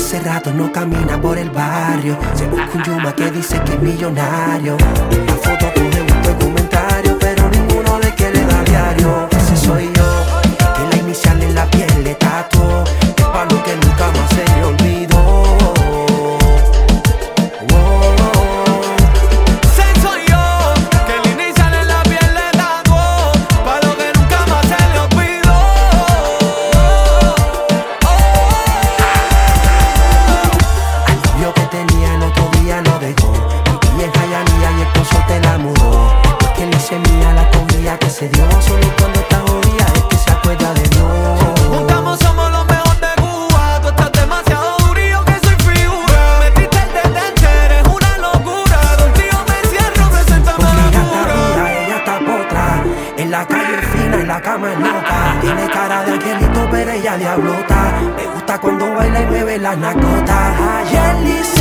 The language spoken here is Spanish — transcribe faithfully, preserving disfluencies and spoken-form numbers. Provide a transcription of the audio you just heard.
hace rato no camina por el barrio. Se busca un Yuma que dice que es millonario. La foto coge un buen comentario, pero ninguno de que le da diario. Ese soy yo, que la inicial en la piel le tatuó. Es pa' lo que nunca más se le olvidó. Que se dio solo cuando está jodida es que se acuerda de Dios. Juntamos somos los mejores de Cuba. Tú estás demasiado duro y yo que soy figura. Metiste el detente, eres una locura. Contigo me cierro, preséntame porque a ella la está pura. dura, ella está potra. En la calle es fina, en la cama es loca. Tiene cara de angelito, pero ella diablota. Me gusta cuando baila y mueve las nacotas. Ayer